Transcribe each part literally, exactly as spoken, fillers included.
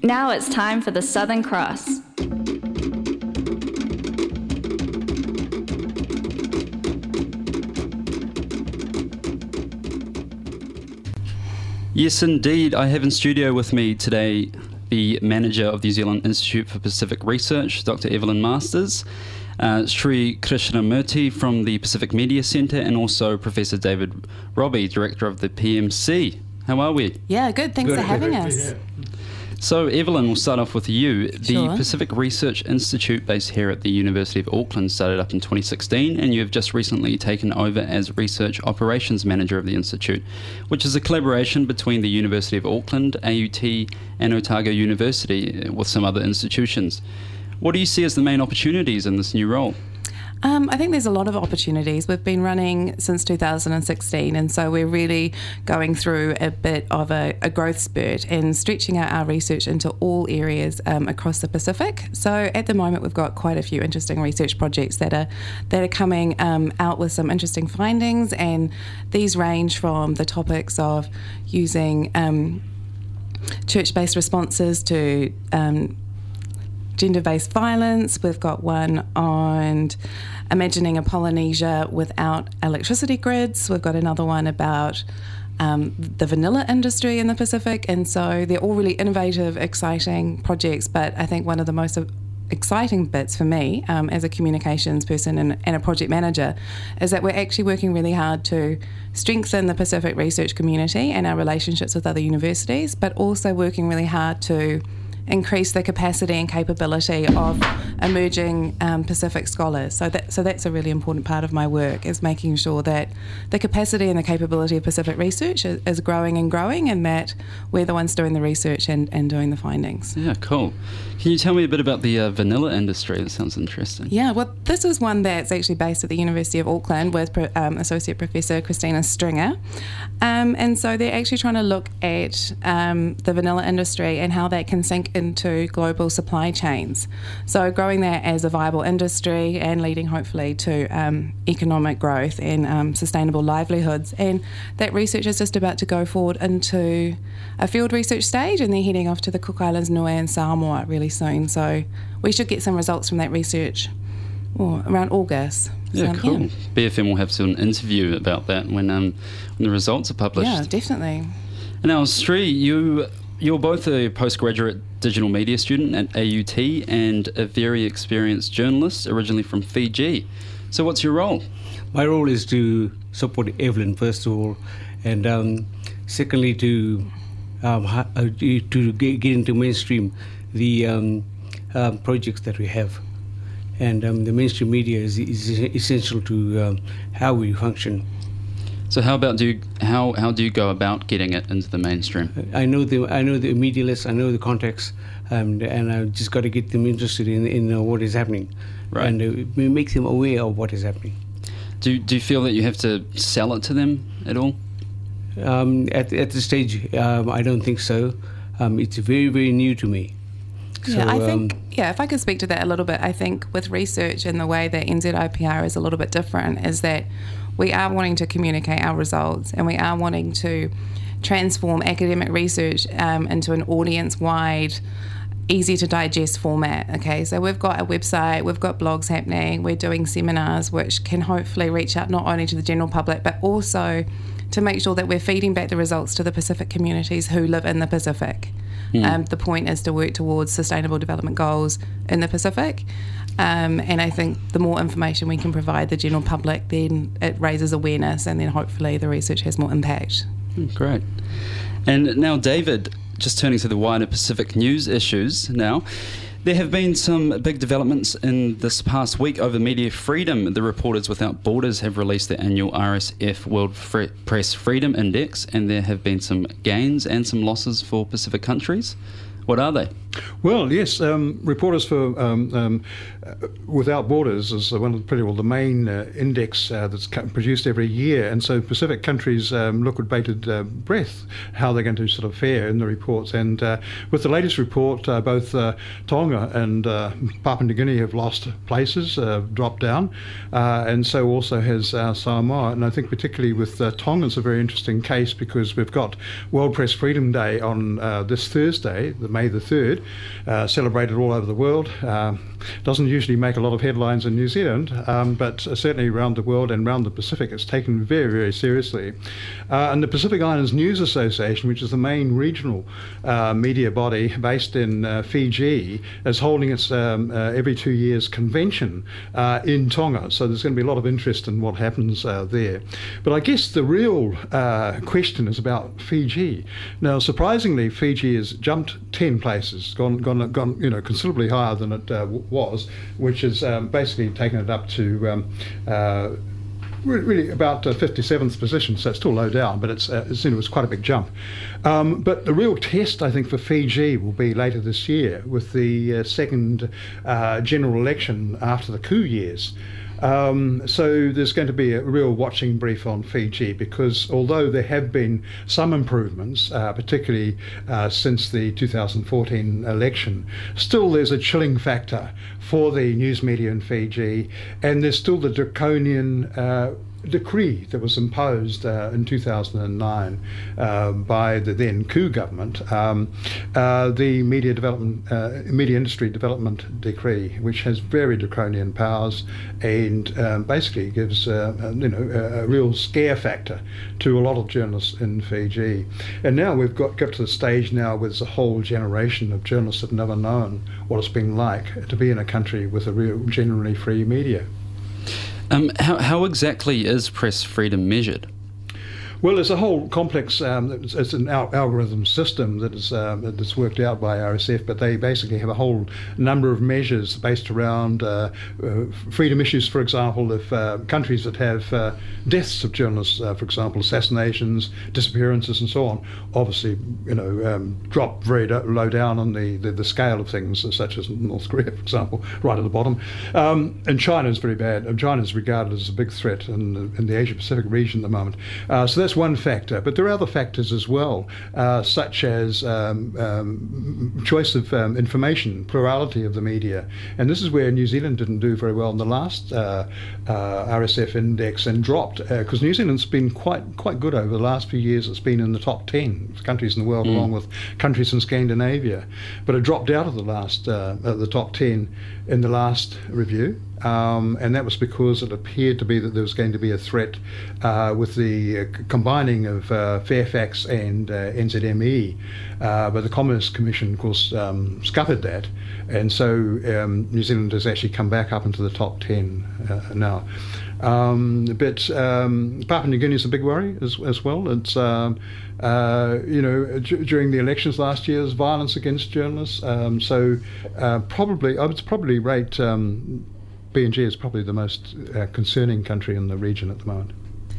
Now it's time for the Southern Cross. Yes, indeed. I have in studio with me today the manager of the New Zealand Institute for Pacific Research, Doctor Evelyn Masters, uh, Sri Krishnamurti from the Pacific Media Centre, and also Professor David Robbie, Director of the P M C. How are we? Yeah, good. Thanks Good. for having us. So, Evelyn, we'll start off with you. The Sure. Pacific Research Institute, based here at the University of Auckland, started up in twenty sixteen, and you have just recently taken over as Research Operations Manager of the Institute, which is a collaboration between the University of Auckland, A U T, and Otago University, with some other institutions. What do you see as the main opportunities in this new role? Um, I think there's a lot of opportunities. We've been running since two thousand sixteen, and so we're really going through a bit of a, a growth spurt and stretching out our research into all areas um, across the Pacific. So at the moment, we've got quite a few interesting research projects that are that are coming um, out with some interesting findings, and these range from the topics of using um, church-based responses to um, gender-based violence. We've got one on imagining a Polynesia without electricity grids. We've got another one about um, the vanilla industry in the Pacific. And so they're all really innovative, exciting projects. But I think one of the most exciting bits for me um, as a communications person and, and a project manager is that we're actually working really hard to strengthen the Pacific research community and our relationships with other universities, but also working really hard to increase the capacity and capability of emerging um, Pacific scholars. So that so that's a really important part of my work, is making sure that the capacity and the capability of Pacific research is, is growing and growing, and that we're the ones doing the research and, and doing the findings. Yeah, cool. Can you tell me a bit about the uh, vanilla industry? That sounds interesting. Yeah, well, this is one that's actually based at the University of Auckland with um, Associate Professor Christina Stringer. Um, and so they're actually trying to look at um, the vanilla industry and how that can sink into global supply chains. So growing that as a viable industry and leading hopefully to um, economic growth and um, sustainable livelihoods. And that research is just about to go forward into a field research stage, and they're heading off to the Cook Islands, Niue and Samoa really soon. So we should get some results from that research oh, around August. Yeah, so, cool. Yeah. B F M will have an interview about that when um, when the results are published. Yeah, definitely. Now, Sri, you, you're both a postgraduate digital media student at A U T and a very experienced journalist, originally from Fiji. So what's your role? My role is to support Evelyn, first of all, and um, secondly to um, ha- uh, to get, get into mainstream the um, um, projects that we have. And um, the mainstream media is, is essential to um, how we function. So how about do you, how how do you go about getting it into the mainstream? I know the I know the media lists, I know the context, um, and I just got to get them interested in in uh, what is happening, Right. and uh, make them aware of what is happening. Do do you feel that you have to sell it to them at all? Um, at at this stage, um, I don't think so. Um, it's very very new to me. Yeah, So, I think, um, yeah, if I could speak to that a little bit, I think with research and the way that N Z I P R is a little bit different is that we are wanting to communicate our results, and we are wanting to transform academic research um, into an audience-wide, easy-to-digest format, okay? So we've got a website, we've got blogs happening, we're doing seminars which can hopefully reach out not only to the general public, but also to make sure that we're feeding back the results to the Pacific communities who live in the Pacific. Mm. Um, the point is to work towards sustainable development goals in the Pacific, um, and I think the more information we can provide the general public, then it raises awareness, and then hopefully the research has more impact. Great. And now, David, just turning to the wider Pacific news issues now, there have been some big developments in this past week over media freedom. The Reporters Without Borders have released their annual R S F World Fre- Press Freedom Index, and there have been some gains and some losses for Pacific countries. What are they? Well, yes, um, Reporters for um, um, Without Borders is one of the, pretty well the main uh, index uh, that's produced every year, and so Pacific countries um, look with bated uh, breath how they're going to sort of fare in the reports. And uh, with the latest report, uh, both uh, Tonga and uh, Papua New Guinea have lost places, uh, dropped down, uh, and so also has uh, Samoa. And I think particularly with uh, Tonga, it's a very interesting case because we've got World Press Freedom Day on uh, this Thursday, the May the third, uh, celebrated all over the world. Uh, doesn't usually make a lot of headlines in New Zealand, um, but certainly around the world and around the Pacific, it's taken very, very seriously. Uh, and the Pacific Islands News Association, which is the main regional uh, media body based in uh, Fiji, is holding its um, uh, every two years convention uh, in Tonga. So there's going to be a lot of interest in what happens uh, there. But I guess the real uh, question is about Fiji. Now, surprisingly, Fiji has jumped ten places, gone, gone, gone, you know, considerably higher than it uh, w- was, which has um, basically taken it up to um, uh, really about uh, fifty-seventh position, so it's still low down, but it's, uh, it's you know, it's quite a big jump. Um, but the real test, I think, for Fiji will be later this year with the uh, second uh, general election after the coup years. Um, so there's going to be a real watching brief on Fiji, because although there have been some improvements, uh, particularly uh, since the two thousand fourteen election, still there's a chilling factor for the news media in Fiji, and there's still the draconian uh, decree that was imposed uh, in two thousand nine uh, by the then coup government, um, uh, the media development, uh, media industry development decree, which has very draconian powers and um, basically gives uh, you know a, a real scare factor to a lot of journalists in Fiji. And now we've got got to the stage now where there's a whole generation of journalists that have never known what it's been like to be in a country with a real genuinely free media. Um, how, how exactly is press freedom measured? Well, there's a whole complex, um, it's, it's an al- algorithm system that is um, that's worked out by R S F, but they basically have a whole number of measures based around uh, uh, freedom issues. For example, if uh, countries that have uh, deaths of journalists, uh, for example, assassinations, disappearances, and so on, obviously, you know, um, drop very do- low down on the, the, the scale of things, such as North Korea, for example, right at the bottom. Um, and China is very bad. China is regarded as a big threat in the, in the Asia-Pacific region at the moment. Uh, so that's That's one factor, but there are other factors as well, uh, such as um, um, choice of um, information, plurality of the media, and this is where New Zealand didn't do very well in the last uh, uh, R S F index and dropped, because uh, New Zealand's been quite quite good over the last few years. It's been in the top ten countries in the world, mm. along with countries in Scandinavia, but it dropped out of the last uh, the top ten in the last review. Um, and that was because it appeared to be that there was going to be a threat uh, with the uh, combining of uh, Fairfax and uh, N Z M E. Uh, but the Commerce Commission, of course, um, scuppered that. And so um, New Zealand has actually come back up into the top ten uh, now. Um, but um, Papua New Guinea is a big worry as, as well. It's um, uh, you know d- during the elections last year, there's violence against journalists. Um, so uh, probably I would probably rate um, B N G is probably the most uh, concerning country in the region at the moment.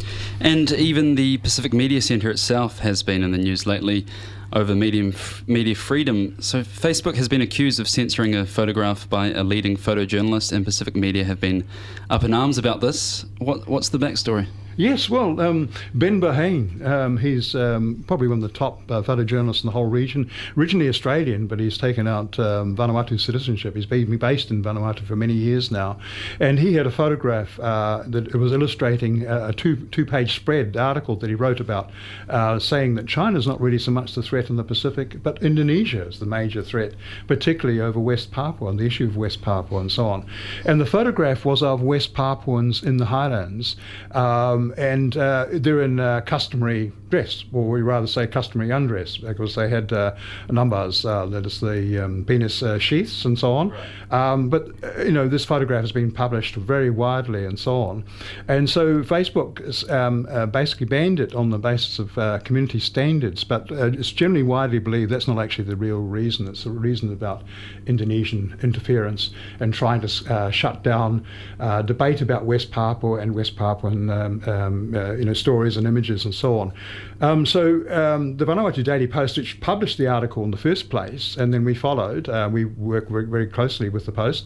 And even the Pacific Media Centre itself has been in the news lately over media, media freedom. So Facebook has been accused of censoring a photograph by a leading photojournalist, and Pacific Media have been up in arms about this. What, what's the backstory? Yes, well, um, Ben Bahane, um, he's um, probably one of the top uh, photojournalists in the whole region. Originally Australian, but he's taken out um, Vanuatu citizenship. He's been based in Vanuatu for many years now. And he had a photograph uh, that was illustrating a two, two-page spread article that he wrote about, uh, saying that China's not really so much the threat in the Pacific, but Indonesia is the major threat, particularly over West Papua and the issue of West Papua and so on. And the photograph was of West Papuans in the highlands, um, and uh, they're in uh, customary dress, or we rather say customary undress, because they had uh, numbers, uh, that is the um, penis uh, sheaths and so on. Right. Um, but, uh, you know, this photograph has been published very widely and so on. And so Facebook is, um, uh, basically banned it on the basis of uh, community standards, but uh, it's generally widely believed that's not actually the real reason. It's the reason about Indonesian interference and trying to uh, shut down uh, debate about West Papua and West Papuan um, um, uh, you know, stories and images and so on. Um, so um, the Vanuatu Daily Post, which published the article in the first place, and then we followed, uh, we worked very, very closely with the Post,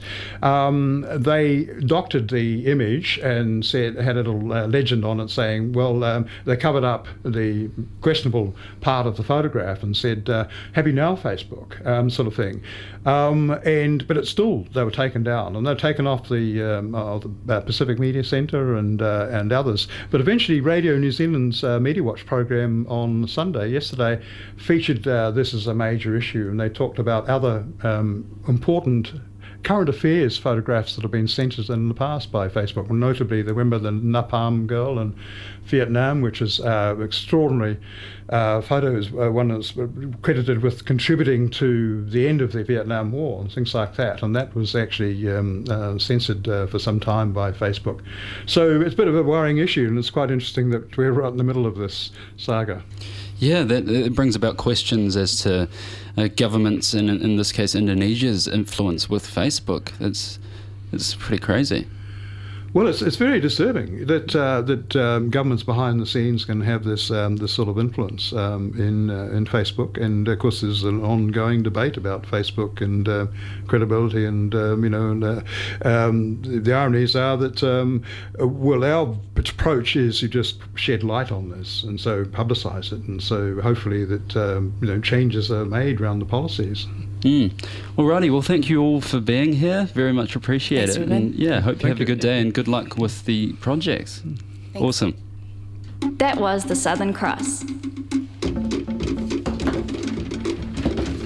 um, they doctored the image and said, had a little uh, legend on it saying, well, um, they covered up the questionable part of the photograph and said, uh, happy now, Facebook, um, sort of thing. Um, and But it's still, they were taken down, and they were taken off the, um, uh, the uh, Pacific Media Centre and, uh, and others. But eventually Radio New Zealand's uh, Media Watch program program on Sunday, yesterday, featured uh, this as a major issue, and they talked about other um, important current affairs photographs that have been censored in the past by Facebook. Notably, they remember the Napalm girl in Vietnam, which is uh, extraordinary uh, photos. Uh, one is credited with contributing to the end of the Vietnam War and things like that. And that was actually um, uh, censored uh, for some time by Facebook. So it's a bit of a worrying issue, and it's quite interesting that we're right in the middle of this saga. Yeah, that it brings about questions as to uh, governments, and in this case Indonesia's influence with Facebook. It's it's pretty crazy. Well, it's it's very disturbing that uh, that um, governments behind the scenes can have this um, this sort of influence um, in uh, in Facebook, and of course there's an ongoing debate about Facebook and uh, credibility, and um, you know, and, uh, um, the, the ironies are that um, well, our approach is to just shed light on this, and so publicise it, and so hopefully that um, you know changes are made around the policies. Mm. Alrighty, well, thank you all for being here. Very much appreciate Thanks, it. Ruben. And yeah, hope you Thank have you. a good day and good luck with the projects. Awesome. That was the Southern Cross.